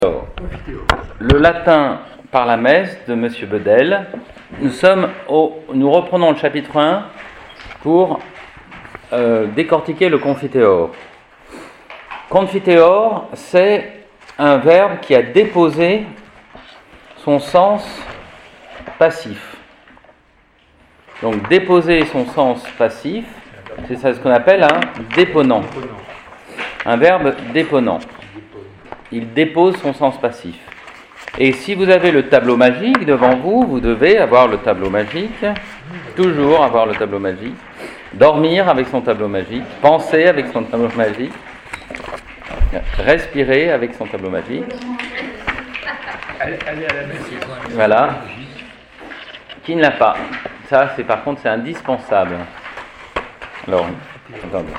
Alors, le latin par la messe de M. Bedel. Nous reprenons le chapitre 1 pour décortiquer le confiteor. Confiteor, c'est un verbe qui a déposé son sens passif. Donc déposer son sens passif, c'est ça ce qu'on appelle un déponent. Un verbe déponent. Il dépose son sens passif. Et si vous avez le tableau magique devant vous, vous devez avoir le tableau magique, toujours avoir le tableau magique, dormir avec son tableau magique, penser avec son tableau magique, respirer avec son tableau magique. Aller à la messe. Voilà. Qui ne l'a pas? Ça, par contre, c'est indispensable. Alors, attendez.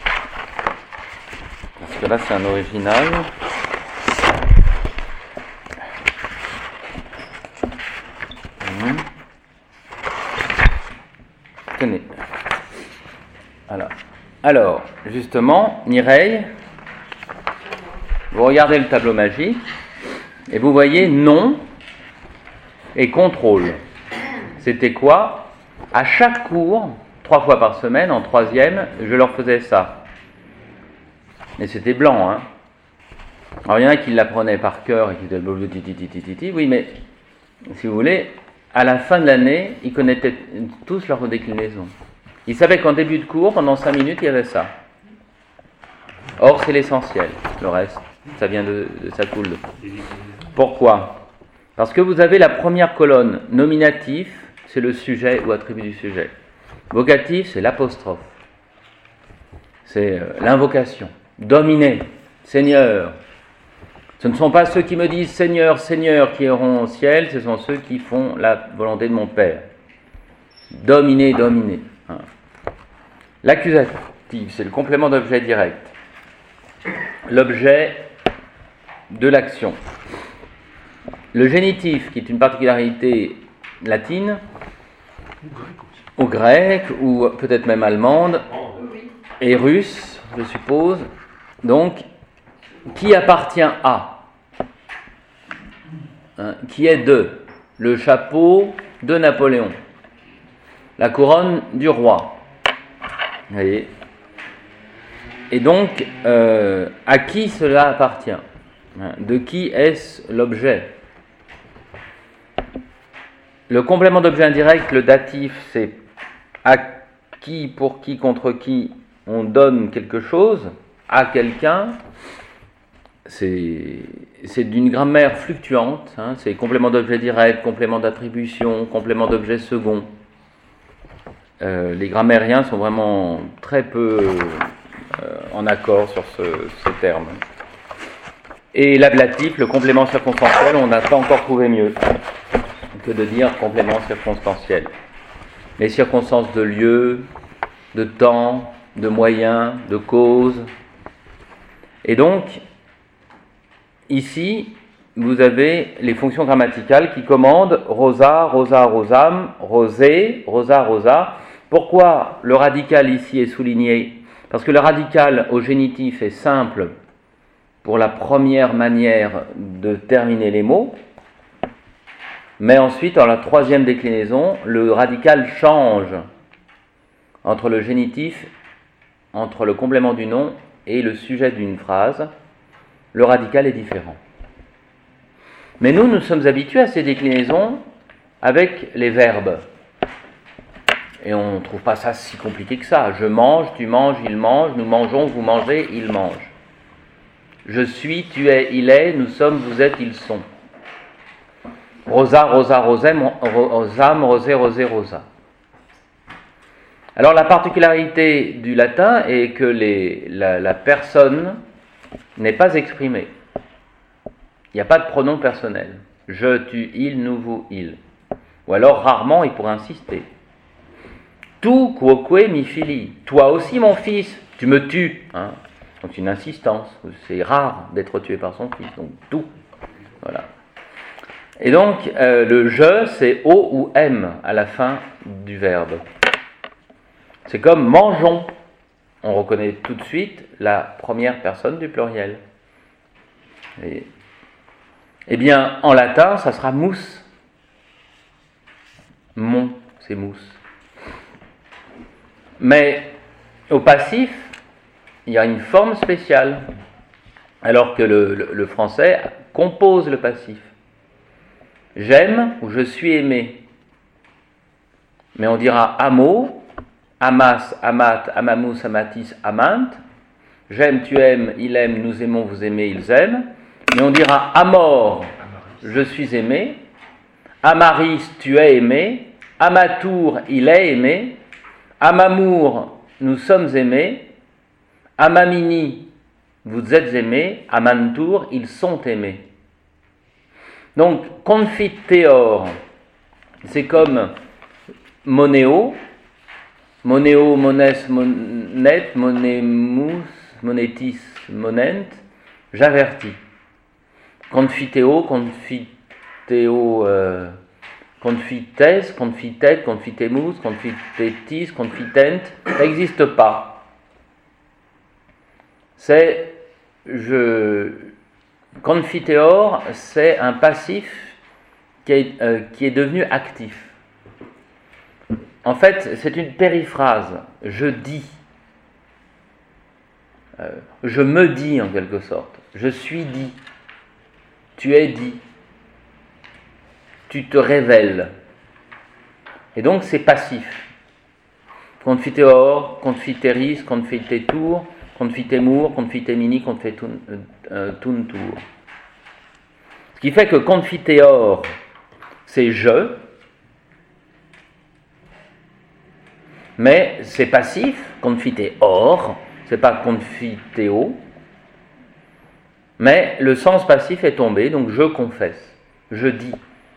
Parce que là, c'est un original. Tenez. Voilà. Alors, justement, Mireille, vous regardez le tableau magique et vous voyez nom et contrôle. C'était quoi? À chaque cours, 3 fois par semaine, en 3e, je leur faisais ça. Et c'était blanc, hein. Alors il y en a qui l'apprenaient par cœur et qui disaient oui, mais si vous voulez, à la fin de l'année, ils connaissaient tous leur déclinaison. Ils savaient qu'en début de cours, pendant 5 minutes, il y avait ça. Or, c'est l'essentiel. Le reste, ça vient ça coule. Pourquoi? Parce que vous avez la première colonne, nominatif, c'est le sujet ou attribut du sujet. Vocatif, c'est l'apostrophe. C'est l'invocation. Dominer, Seigneur. Ce ne sont pas ceux qui me disent Seigneur, Seigneur qui iront au ciel, ce sont ceux qui font la volonté de mon Père. Dominer, dominer. L'accusatif, c'est le complément d'objet direct. L'objet de l'action. Le génitif, qui est une particularité latine, ou grecque, ou peut-être même allemande, et russe, je suppose. Donc, qui appartient à, qui est de, le chapeau de Napoléon, la couronne du roi. Vous voyez. Et donc, à qui cela appartient? De qui est-ce l'objet? Le complément d'objet indirect, le datif, c'est à qui, pour qui, contre qui on donne quelque chose, à quelqu'un. C'est d'une grammaire fluctuante, c'est complément d'objet direct, complément d'attribution, complément d'objet second. Les grammairiens sont vraiment très peu en accord sur ce terme. Et l'ablatif, le complément circonstanciel, on n'a pas encore trouvé mieux que de dire complément circonstanciel. Les circonstances de lieu, de temps, de moyens, de cause. Et donc, ici, vous avez les fonctions grammaticales qui commandent rosa, rosa, rosam, rosé, rosa, rosa. Pourquoi le radical ici est souligné? Parce que le radical au génitif est simple pour la première manière de terminer les mots, mais ensuite, dans la 3e déclinaison, le radical change entre le génitif, entre le complément du nom et le sujet d'une phrase. Le radical est différent. Mais nous sommes habitués à ces déclinaisons avec les verbes. Et on ne trouve pas ça si compliqué que ça. Je mange, tu manges, il mange, nous mangeons, vous mangez, il mange. Je suis, tu es, il est, nous sommes, vous êtes, ils sont. Rosa, rosa, rosem, rosam, rosé, rosé, rosa. Alors la particularité du latin est que la personne n'est pas exprimée. Il n'y a pas de pronom personnel. Je, tu, il, nous, vous, il. Ou alors rarement il pourrait insister. Tu quoque mi fili. Toi aussi mon fils, tu me tues. Donc une insistance. C'est rare d'être tué par son fils. Donc tout. Voilà. Et donc le je, c'est O ou M à la fin du verbe. C'est comme mangeons. On reconnaît tout de suite la première personne du pluriel. Et Eh bien, en latin, ça sera mus. Mon, c'est mousse. Mais au passif, il y a une forme spéciale, alors que le français compose le passif. J'aime ou je suis aimé. Mais on dira amo, amas, amat, amamus, amatis, amant. J'aime, tu aimes, il aime, nous aimons, vous aimez, ils aiment. Mais on dira amor, je suis aimé. Amaris, tu es aimé. Amatour, il est aimé. Amamour, nous sommes aimés. Amamini, vous êtes aimés. Amantour, ils sont aimés. Donc, confiteor, c'est comme monéo, monéo, mones, monet, monemus, monetis, monent, j'avertis. Confiteo, confiteo, confites, confitet, confitemus, confitetis, confitent, ça n'existe pas. Confiteor, c'est un passif qui est devenu actif. En fait, c'est une périphrase. Je dis. Je me dis en quelque sorte. Je suis dit. Tu es dit. Tu te révèles. Et donc c'est passif. Confiteor, confiteris, confitetur, confitemur, confitemini, confituntur. Ce qui fait que confiteor, c'est je, mais c'est passif. Confiteor, c'est pas confiteo, mais le sens passif est tombé, donc je confesse, je dis.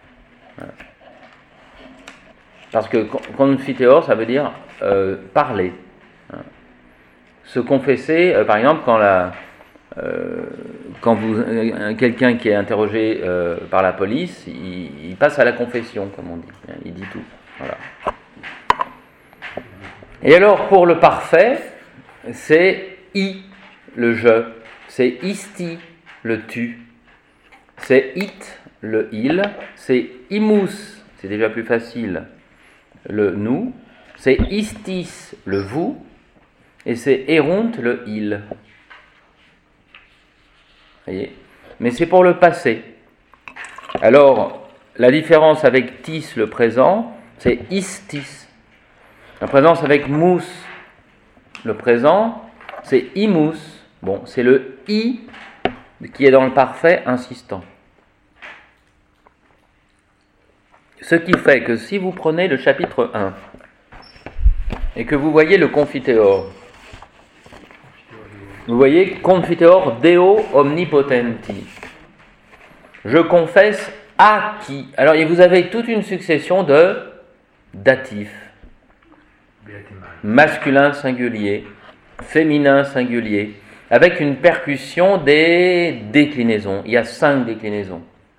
Parce que confiteor, ça veut dire parler. Se confesser, par exemple, quand quelqu'un qui est interrogé par la police, il passe à la confession, comme on dit. Il dit tout. Voilà. Et alors, pour le parfait, c'est i, le je. C'est isti, le tu. C'est it, le il. C'est imus, c'est déjà plus facile, le nous. C'est istis, le vous. Et c'est erunt, le il. Voyez ? Mais c'est pour le passé. Alors, la différence avec tis, le présent, c'est istis. La présence avec mus, le présent, c'est imus. Bon, c'est le i qui est dans le parfait insistant. Ce qui fait que si vous prenez le chapitre 1 et que vous voyez le confiteor, vous voyez confiteor deo omnipotenti. Je confesse à qui. Alors vous avez toute une succession de datifs. Masculin singulier, féminin singulier, avec une percussion des déclinaisons. Il y a 5 déclinaisons.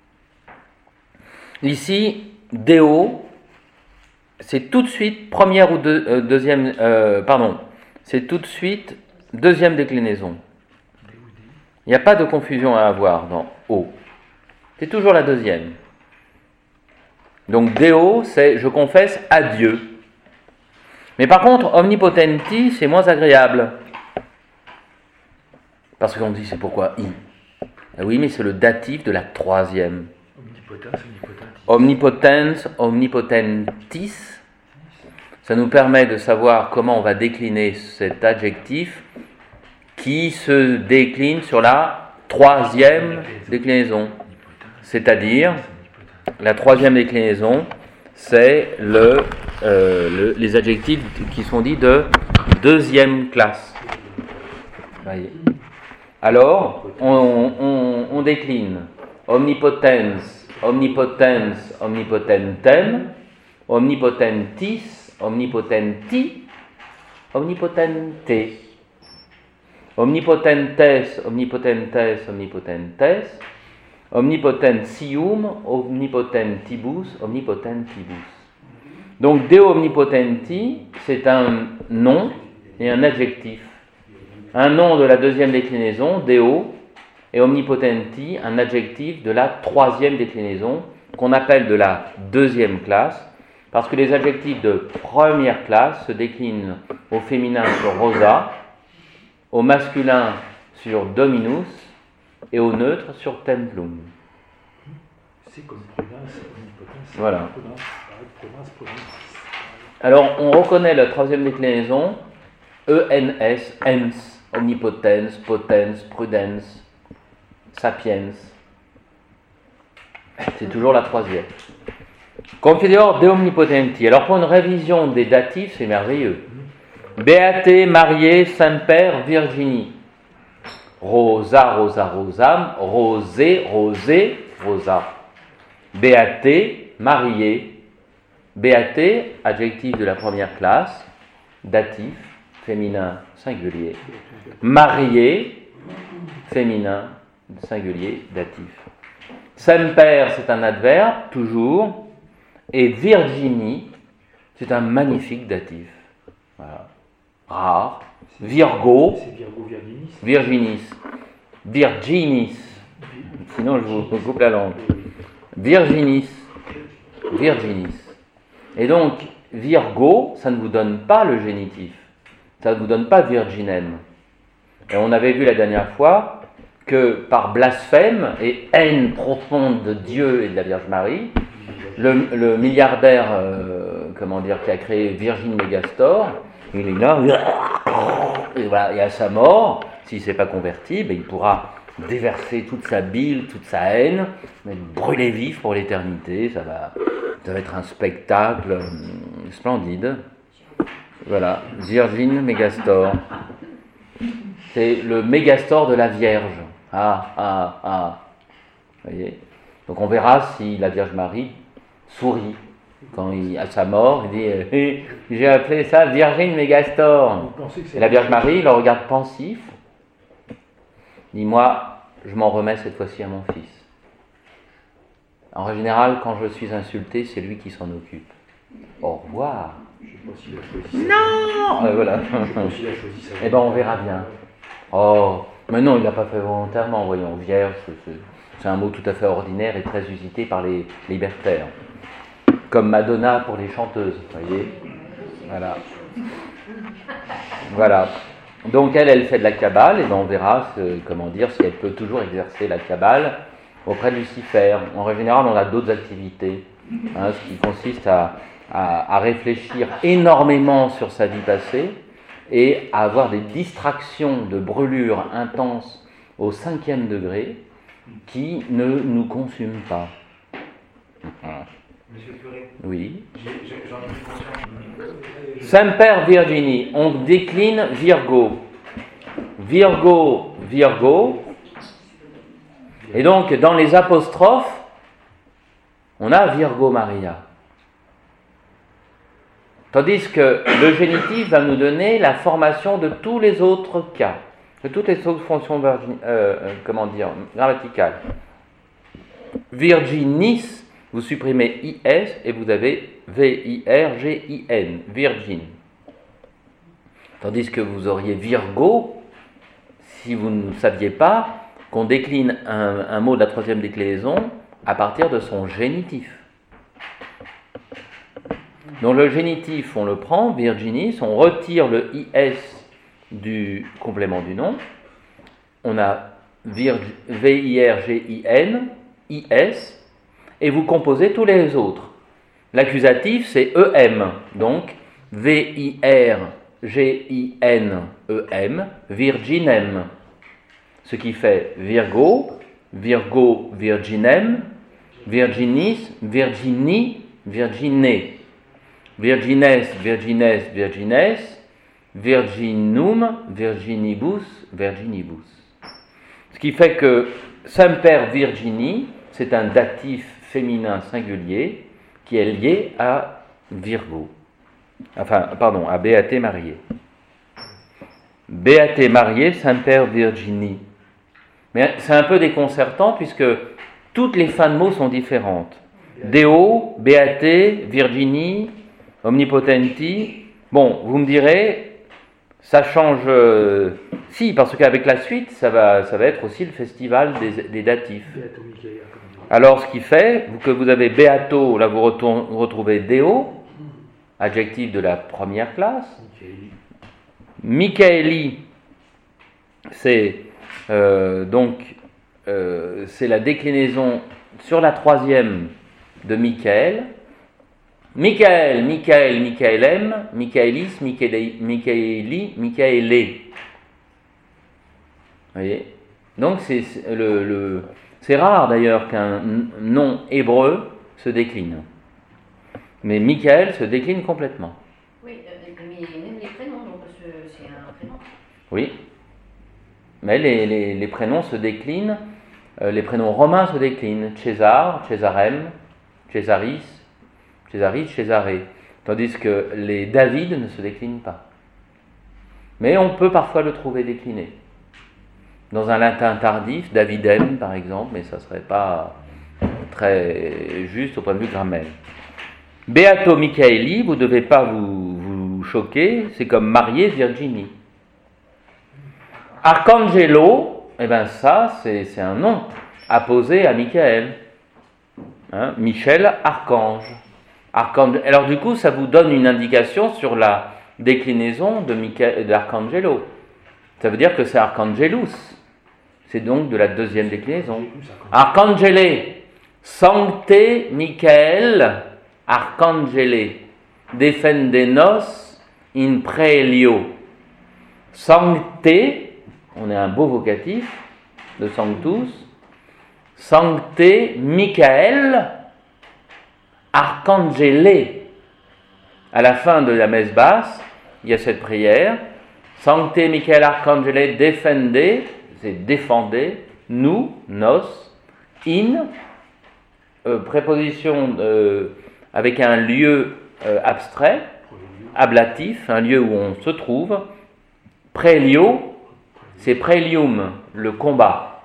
Ici, deo, c'est tout de suite première ou deuxième, c'est tout de suite deuxième déclinaison. Il n'y a pas de confusion à avoir dans O. C'est toujours la deuxième. Donc deo, c'est je confesse à Dieu. Mais par contre, omnipotenti, c'est moins agréable. Parce qu'on dit c'est pourquoi i. Ah oui, mais c'est le datif de la troisième. Omnipotens, omnipotentis. Ça nous permet de savoir comment on va décliner cet adjectif qui se décline sur la troisième déclinaison. C'est-à-dire, la troisième déclinaison, c'est les adjectifs qui sont dits de deuxième classe. Voyez. Alors, on décline omnipotens, omnipotens, omnipotentem, omnipotentis, omnipotenti, omnipotente, omnipotentes, omnipotentes, omnipotentes, omnipotentium, omnipotentibus, omnipotentibus. Donc, deo omnipotenti, c'est un nom et un adjectif. Un nom de la deuxième déclinaison, deo, et omnipotenti, un adjectif de la troisième déclinaison, qu'on appelle de la deuxième classe, parce que les adjectifs de première classe se déclinent au féminin sur rosa, au masculin sur dominus et au neutre sur templum. C'est comme province, omnipotence. Voilà. Province. Alors, on reconnaît la troisième déclinaison, ENS, ens, omnipotens, potens, prudens, sapiens. C'est toujours la troisième. Confiteor de omnipotenti. Alors, pour une révision des datifs, c'est merveilleux. Beate, marié, Saint-Père, Virginie. Rosa, rosa, rosam, rosé, rosé, rosa. Beate, marié. Beate, adjectif de la première classe, datif, féminin, singulier. Marié, féminin, singulier, datif. Saint-Père, c'est un adverbe, toujours. Et Virginie, c'est un magnifique datif. Voilà. Rare. Virgo. C'est Virgo Virginis. Virginis. Virginis. Sinon, je vous coupe la langue. Virginis. Virginis. Et donc, Virgo, ça ne vous donne pas le génitif. Ça ne vous donne pas virginem. Et on avait vu la dernière fois que par blasphème et haine profonde de Dieu et de la Vierge Marie, le milliardaire, qui a créé Virgin Megastore, il est là, et voilà, et à sa mort, s'il ne s'est pas converti, il pourra déverser toute sa bile, toute sa haine, être brûlé vif pour l'éternité. Ça va être un spectacle splendide. Voilà, Virgin Megastore. C'est le Megastore de la Vierge. Vous voyez ? Donc on verra si la Vierge Marie sourit quand à sa mort, il dit j'ai appelé ça Virgin Megastore. Et la Vierge Marie le regarde pensif. Dis-moi, je m'en remets cette fois-ci à mon fils. En général, quand je suis insulté, c'est lui qui s'en occupe. Au revoir. Je ne sais pas s'il a choisi ça. Non. Voilà. Je ne sais pas s'il a choisi ça. Eh bien, on verra bien. Oh, mais non, il ne l'a pas fait volontairement, voyons. Vierge, c'est un mot tout à fait ordinaire et très usité par les libertaires. Comme Madonna pour les chanteuses, vous voyez. Voilà. Voilà. Donc elle fait de la Kabbale, et ben on verra si elle peut toujours exercer la Kabbale auprès de Lucifer. En général, on a d'autres activités, ce qui consiste à réfléchir énormément sur sa vie passée et à avoir des distractions de brûlures intenses au 5e degré qui ne nous consument pas. Monsieur le curé, Oui. j'en ai pris conscience. Saint-Père Virginie, on décline Virgo. Virgo, Virgo. Et donc, dans les apostrophes, on a Virgo Maria. Tandis que le génitif va nous donner la formation de tous les autres cas, de toutes les autres fonctions grammaticales. Virginis, vous supprimez IS et vous avez VIRGIN, Virgin. Tandis que vous auriez Virgo, si vous ne saviez pas qu'on décline un mot de la troisième déclinaison à partir de son génitif. Donc le génitif, on le prend, Virginis, on retire le IS du complément du nom, on a VIRGIN, IS, et vous composez tous les autres. L'accusatif, c'est EM, donc VIRGINEM, Virginem, ce qui fait Virgo, Virgo, Virginem, Virginis, Virginie, Virginé. Virgines, Virgines, Virgines, Virginum, Virginibus, Virginibus. Ce qui fait que Saint-Père Virginie, c'est un datif féminin singulier qui est lié à Virgo. À Béate mariée. Béate mariée, Saint-Père Virginie. Mais c'est un peu déconcertant puisque toutes les fins de mots sont différentes. Deo, Béate, Virginie, Omnipotenti. Bon, vous me direz, ça change. Si, parce qu'avec la suite, ça va être aussi le festival des datifs. Beato Michael Arcangelo. Alors, ce qui fait que vous avez Beato, là vous retrouvez Deo, adjectif de la première classe. Michaeli. Michaeli, c'est c'est la déclinaison sur la troisième de Michael. Michael, Michael, Michaelem, Michaelis, Michaeli, Michaelé. Vous voyez? Donc c'est rare d'ailleurs qu'un nom hébreu se décline. Mais Michael se décline complètement. Oui, mais même les prénoms, donc, parce que c'est un prénom. Oui. Mais les prénoms se déclinent. Les prénoms romains se déclinent. César, Césarem, Césaris, Césaris, Césaré. Tandis que les David ne se déclinent pas. Mais on peut parfois le trouver décliné. Dans un latin tardif, Davidem par exemple, mais ça ne serait pas très juste au point de vue grammaire. Beato Michaeli, vous ne devez pas vous choquer, c'est comme marié Virginie. Arcangelo, eh bien ça, c'est un nom apposé à Michael. Hein, Michel, archange. Alors du coup, ça vous donne une indication sur la déclinaison d'Arcangelo. Ça veut dire que c'est Arcangelus. C'est donc de la deuxième déclinaison. Arcangele, Sancte Michael, Arcangele, defendenos in praelio. Sancte, on a un beau vocatif de sanctus. Sancte Michael, Arcangele. À la fin de la messe basse, il y a cette prière. Sancte Michael Arcangele defende, c'est défendez, nous, nos, in, préposition avec un lieu abstrait, ablatif, un lieu où on se trouve. Prélio, c'est prélium, le combat.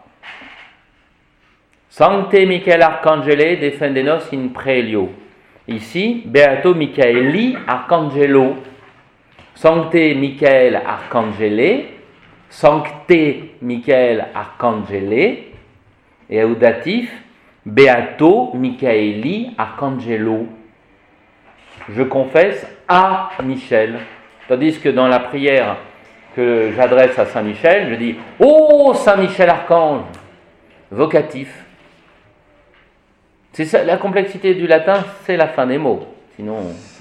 Sancte Michael Arcangele defendenos in prélio. Ici, Beato Michaeli Arcangelo. Sancte Michael Arcangele, Sancte Michael Arcangele, et au datif, Beato Michaeli Arcangelo. Je confesse à Michel. Tandis que dans la prière que j'adresse à Saint Michel, je dis « Oh, Saint Michel Archange !» Vocatif. C'est ça, la complexité du latin, c'est la fin des mots. Sinon...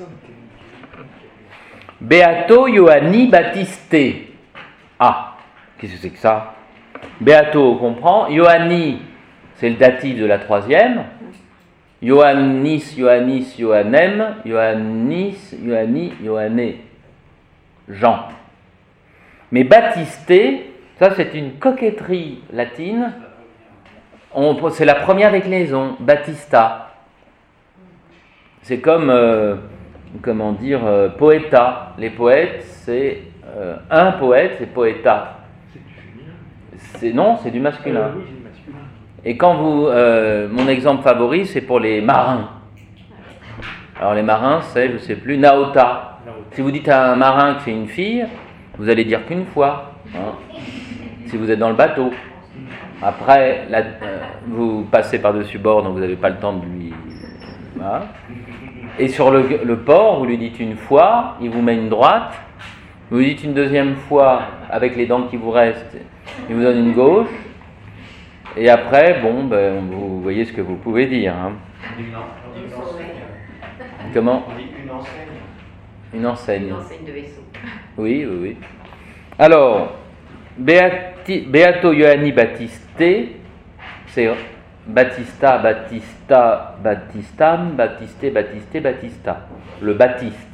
Beato Ioanni Battiste. Ah, qu'est-ce que c'est que ça? Beato, on comprend. Ioanni, c'est le datif de la troisième. Ioannis, Ioannis, Ioannem. Ioannis, Ioanni, Ioanné. Jean. Mais Battiste, ça c'est une coquetterie latine. C'est la première déclinaison, Battista. C'est comme... comment dire, poeta. Les poètes, c'est un poète, c'est poeta. C'est du féminin. Non, c'est du masculin. Oui, c'est du masculin. Et quand vous, mon exemple favori, c'est pour les marins. Alors les marins, c'est, je sais plus, Naota. Si vous dites à un marin que c'est une fille, vous allez dire qu'une fois. Hein, si vous êtes dans le bateau. Après, vous passez par-dessus bord, donc vous n'avez pas le temps de lui... Voilà. Et sur le port, vous lui dites une fois, il vous met une droite. Vous lui dites une deuxième fois, avec les dents qui vous restent, il vous donne une gauche. Et après, bon, vous voyez ce que vous pouvez dire. Hein. On dit une enseigne. Comment? On dit une enseigne. Une enseigne. Une enseigne de vaisseau. Oui, oui, oui. Alors, Beato Ioanni Battiste, c'est Battista, Battista, Battistam, Battiste, Battiste, Battista. Le Baptiste.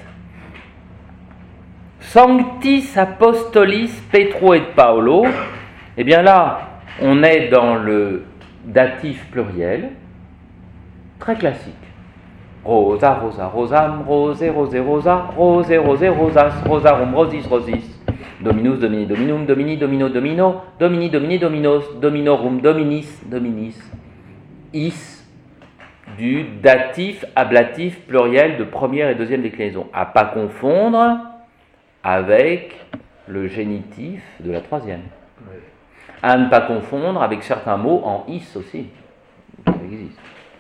Sanctis Apostolis Petro et Paolo. Eh bien là, on est dans le datif pluriel, très classique. Rosa, rosa, rosam, rosé, rosé, rosa, rosé, rosé, rosas, rosarum, rosis, rosis. Dominus, domini, dominum, domini, domino, domino, domini, domini, dominos, dominorum, dominis, dominis. Is, du datif ablatif pluriel de première et deuxième déclinaison. À pas confondre avec le génitif de la troisième. Ouais. À ne pas confondre avec certains mots en is aussi. Ça existe.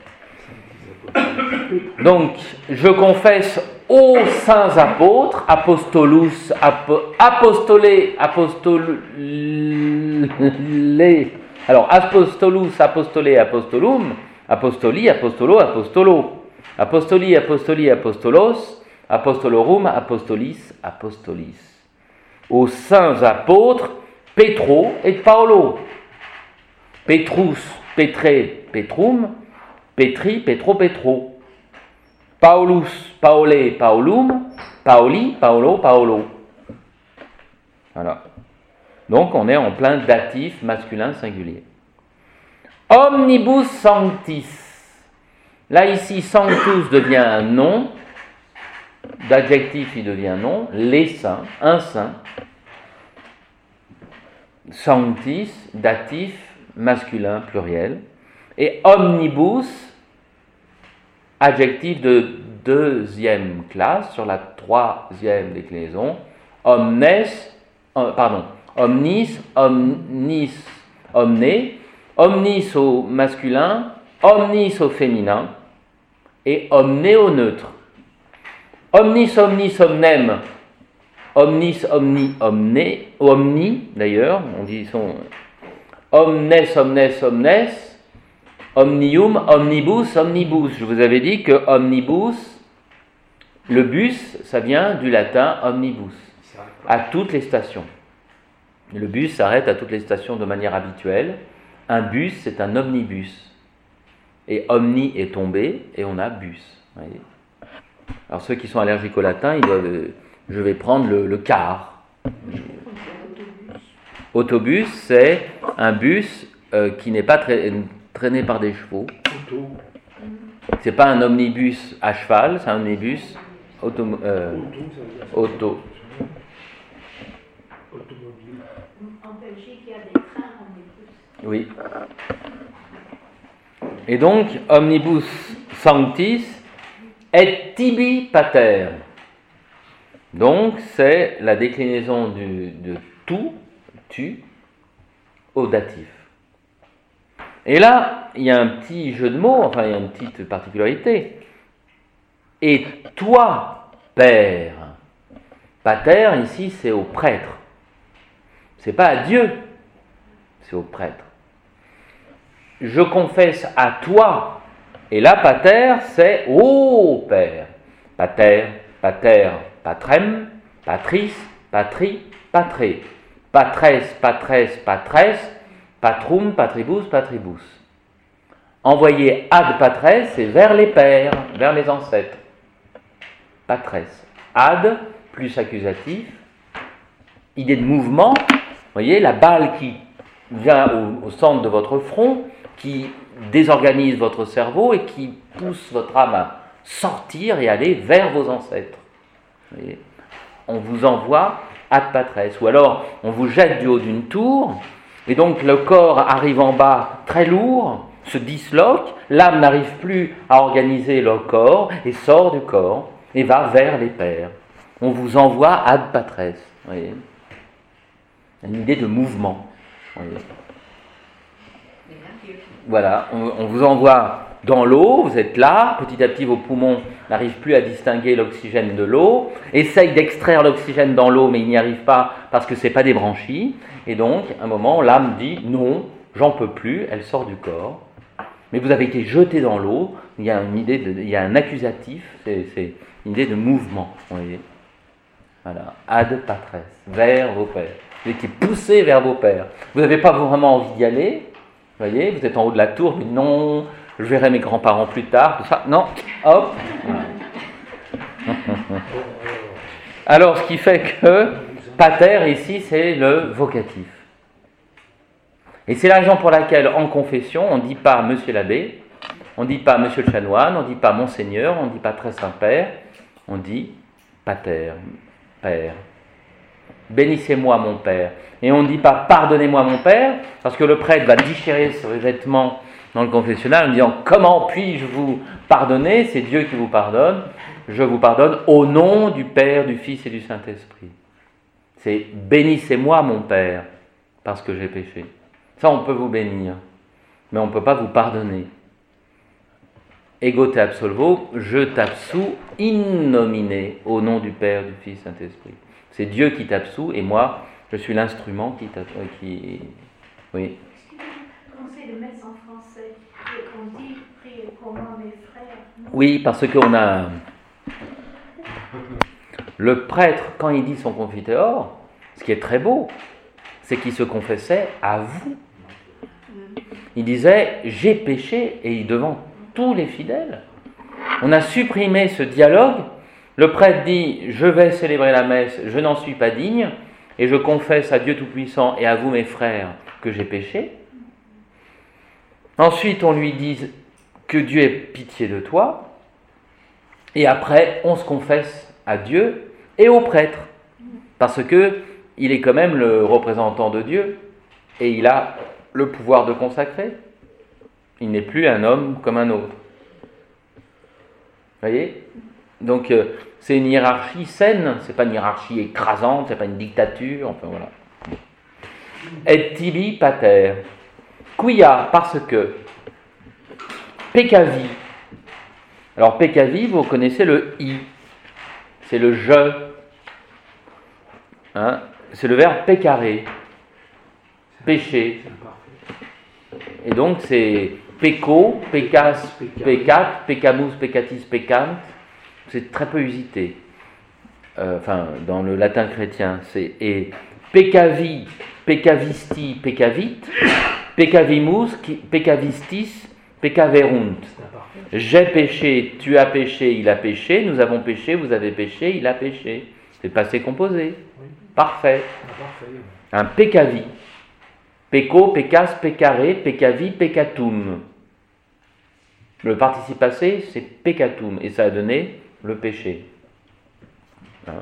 Donc, je confesse aux saints apôtres, apostolus, apostolé, alors apostolus, apostolé, apostolum, apostoli, apostolo, apostolo, apostoli, apostoli, apostolos, apostolorum, apostolis, apostolis. Aux saints apôtres, Pétro et Paolo. Petrus, Pétré, Pétrum, Pétri, Pétro, Pétro. Paulus, Paolé, Paolum, Paoli, Paolo, Paolo. Voilà. Donc on est en plein datif masculin singulier. Omnibus sanctis. Là ici, sanctus devient un nom. D'adjectif, il devient nom. Les saints, un saint. Sanctis, datif, masculin, pluriel. Et omnibus, adjectif de deuxième classe sur la troisième déclinaison. Omnes, omnis, omnis, omne. Omnis au masculin, omnis au féminin. Et omne au neutre. Omnis, omnis, omnem. Omnis, omni, omne, omni d'ailleurs, on dit son omnes, omnes, omnes, omnium, omnibus, omnibus. Je vous avais dit que omnibus, le bus, ça vient du latin omnibus, à toutes les stations. Le bus s'arrête à toutes les stations de manière habituelle. Un bus, c'est un omnibus. Et omni est tombé, et on a bus. Voyez. Alors ceux qui sont allergiques au latin, ils doivent... Je vais prendre le car. Autobus, c'est un bus qui n'est pas traîné par des chevaux. C'est pas un omnibus à cheval, c'est un omnibus auto. Automobile. En Belgique, il y a des trains omnibus. Oui. Et donc, omnibus sanctis et tibi pater. Donc, c'est la déclinaison de tout, tu, au datif. Et là, il y a un petit jeu de mots, enfin, il y a une petite particularité. Et toi, Père. Pater, ici, c'est au prêtre. C'est pas à Dieu, c'est au prêtre. Je confesse à toi. Et là, pater, c'est ô Père. Pater, pater, patrem, patris, patri, patré. Patres, patres, patres, patrum, patribus, patribus. Envoyer ad patres, c'est vers les pères, vers les ancêtres. Patres. Ad, plus accusatif. Idée de mouvement. Vous voyez, la balle qui vient au centre de votre front, qui désorganise votre cerveau et qui pousse votre âme à sortir et aller vers vos ancêtres. Vous voyez, on vous envoie ad patres, ou alors on vous jette du haut d'une tour, et donc le corps arrive en bas très lourd, se disloque, l'âme n'arrive plus à organiser le corps, et sort du corps, et va vers les pères. On vous envoie ad patres. Vous voyez, une idée de mouvement. Vous voyez. Voilà, on vous envoie dans l'eau, vous êtes là, petit à petit vos poumons n'arrivent plus à distinguer l'oxygène de l'eau, essayent d'extraire l'oxygène dans l'eau mais ils n'y arrivent pas parce que ce n'est pas des branchies, et donc à un moment l'âme dit non, j'en peux plus, elle sort du corps, mais vous avez été jeté dans l'eau, il y a une idée il y a un accusatif, c'est une idée de mouvement, vous voyez. Voilà, ad patres, vers vos pères, vous étiez poussé vers vos pères, vous n'avez pas vraiment envie d'y aller. Vous voyez, vous êtes en haut de la tour, mais non, je verrai mes grands-parents plus tard, tout ça. Non, hop. Alors, ce qui fait que pater, ici, c'est le vocatif. Et c'est la raison pour laquelle, en confession, on ne dit pas Monsieur l'abbé, on ne dit pas Monsieur le chanoine, on ne dit pas Monseigneur, on ne dit pas Très Saint-Père, on dit pater, Père. Bénissez-moi mon Père. Et on ne dit pas pardonnez-moi mon Père, parce que le prêtre va déchirer ses vêtements dans le confessionnal en disant comment puis-je vous pardonner, c'est Dieu qui vous pardonne, je vous pardonne au nom du Père, du Fils et du Saint-Esprit. c'est bénissez-moi mon Père, parce que j'ai péché. Ça, on peut vous bénir, mais on ne peut pas vous pardonner. Ego te absolvo, je t'absous in nomine, au nom du Père, du Fils, Saint-Esprit. C'est Dieu qui t'absout et moi, je suis l'instrument qui... Oui. Est-ce que vous conseillez de mettre en français et qu'on dit priez pour moi mes frères? Non. Oui, parce qu'on a... Le prêtre, quand il dit son confiteor, ce qui est très beau, c'est qu'il se confessait à vous. Il disait, j'ai péché, et devant tous les fidèles. On a supprimé ce dialogue. Le prêtre dit, je vais célébrer la messe, je n'en suis pas digne, et je confesse à Dieu Tout-Puissant et à vous mes frères que j'ai péché. Ensuite, on lui dit que Dieu ait pitié de toi, et après, on se confesse à Dieu et au prêtre, parce que il est quand même le représentant de Dieu, et il a le pouvoir de consacrer. Il n'est plus un homme comme un autre. Vous voyez ? Donc, c'est une hiérarchie saine, c'est pas une hiérarchie écrasante, c'est pas une dictature, enfin voilà. Et tibi pater. Quia, parce que. Peccavi. Alors, peccavi, vous connaissez le i. C'est le je. Hein? C'est le verbe peccare. Pécher. Et donc, c'est pecco, peccas, peccat, peccamus, peccatis, peccant. C'est très peu usité. Dans le latin chrétien, et peccavi, peccavisti, peccavit, peccavimus, peccavistis, peccaverunt. J'ai péché, tu as péché, il a péché, nous avons péché, vous avez péché, il a péché. C'est passé composé. Parfait. Un peccavi. Pecco, peccas, peccare, peccavi, peccatum. Le participe passé, c'est peccatum, et ça a donné le péché. Hein?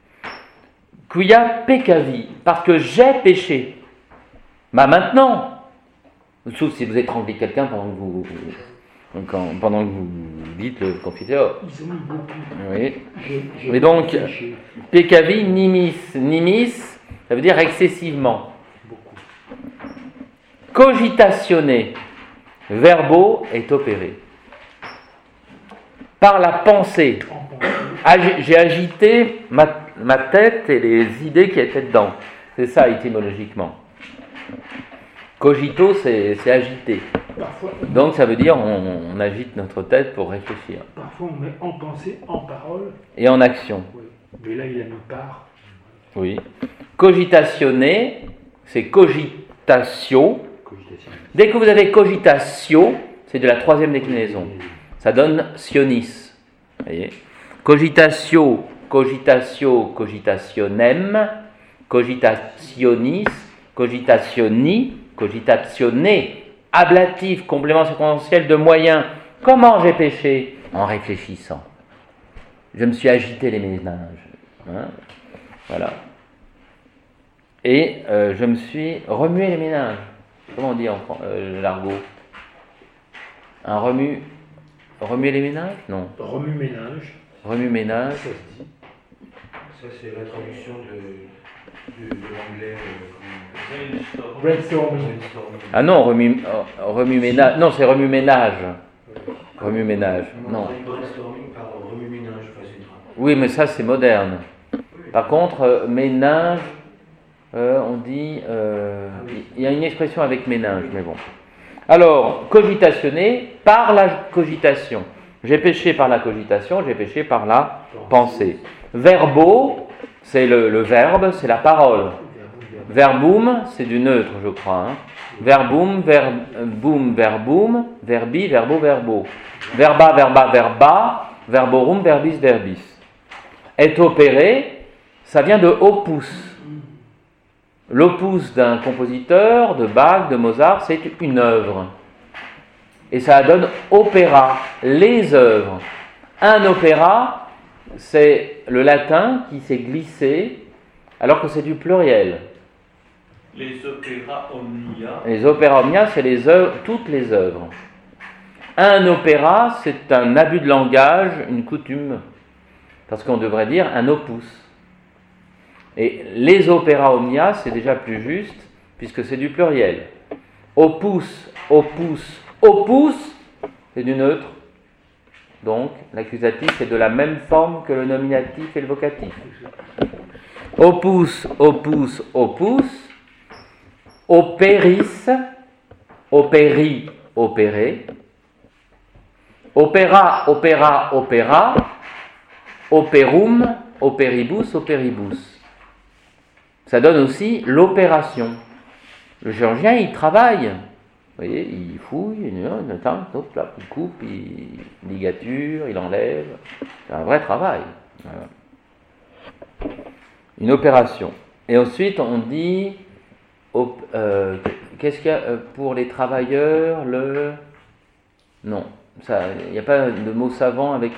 Quia peccavi, parce que j'ai péché. Maintenant, sauf si vous étranglez quelqu'un pendant que vous dites le confiteor. Ils ont eu beaucoup. Oui. J'ai Mais donc, péché. peccavi nimis. Nimis, ça veut dire excessivement. Beaucoup. Cogitatione, verbo est opéré. Par la pensée. J'ai agité ma tête et les idées qui étaient dedans. C'est ça étymologiquement. Cogito, c'est agiter. Parfois, Donc ça veut dire on agite notre tête pour réfléchir. parfois, on met en pensée, en parole. Et en action. Oui. Mais là, il a mis part. Oui. Cogitationne, c'est cogitatio. Cogitation. Dès que vous avez cogitatio, c'est de la troisième déclinaison. Ça donne sionis. Voyez. Cogitatio, cogitatio, cogitationem, cogitationis, cogitationi, cogitationne, ablatif, complément circonstanciel de moyen. Comment j'ai péché? En réfléchissant. Je me suis agité les ménages. Hein? Voilà. Et je me suis remué les ménages. Comment on dit en l'argot? Un remuer les ménages? Non. Remue-ménage. Remue-ménage. Ça se dit. Ça, c'est la traduction de l'anglais. Brainstorming. Ah non, remue-ménage. Non, c'est remue-ménage. Remue-ménage. Non. Brainstorming par remue-ménage. Oui, mais ça, c'est moderne. Par contre, ménage, on dit... il y a une expression avec ménage, mais bon. Alors, cogitationner par la cogitation. J'ai péché par la cogitation, j'ai péché par la pensée. Verbo, c'est le verbe, c'est la parole. Verbum, c'est du neutre, je crois. Hein. Verbum, verbum, verbum, verbi, verbo, verbo. Verba, verba, verba, verborum, verbis, verbis. Est opéré, ça vient de opus. L'opus d'un compositeur, de Bach, de Mozart, c'est une œuvre. Et ça donne opéra, les œuvres. Un opéra, c'est le latin qui s'est glissé, alors que c'est du pluriel. Les opéras omnia. Les opéra omnia, c'est les œuvres, toutes les œuvres. Un opéra, c'est un abus de langage, une coutume, parce qu'on devrait dire un opus. Et les opera omnia, c'est déjà plus juste, puisque c'est du pluriel. Opus, opus, opus, c'est du neutre. Donc, l'accusatif est de la même forme que le nominatif et le vocatif. Opus, opus, opus. Operis, operi, opéré. Opera, opera, opera. Operum, operibus, operibus. Ça donne aussi l'opération. Le chirurgien, il travaille. Vous voyez, il fouille, il coupe, il ligature, il enlève. C'est un vrai travail. Voilà. Une opération. Et ensuite, on dit, qu'est-ce qu'il y a pour les travailleurs, non, il n'y a pas de mot savant avec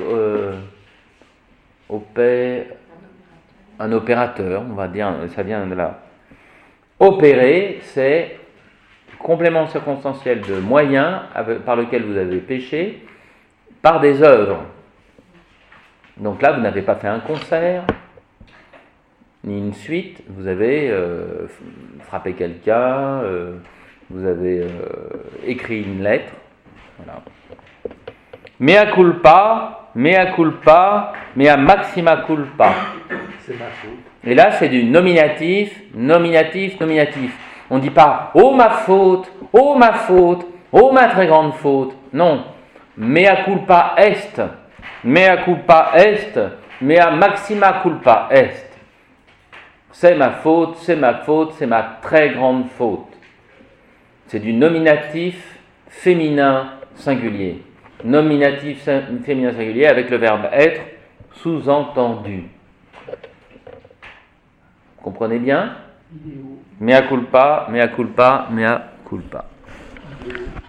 un opérateur, on va dire, ça vient de là. Opérer, c'est complément circonstanciel de moyens par lequel vous avez péché par des œuvres. Donc là, vous n'avez pas fait un concert, ni une suite, vous avez frappé quelqu'un, vous avez écrit une lettre. Voilà. Mea culpa, mea culpa, mea maxima culpa. C'est ma faute. Et là, c'est du nominatif, nominatif, nominatif. On ne dit pas « Oh ma faute, oh ma faute, oh ma très grande faute ». Non. Mea culpa est, mea culpa est, mea maxima culpa est. C'est ma faute, c'est ma faute, c'est ma très grande faute. C'est du nominatif féminin singulier. Nominatif féminin singulier avec le verbe être sous-entendu. Comprenez bien? Mea culpa, mea culpa, mea culpa.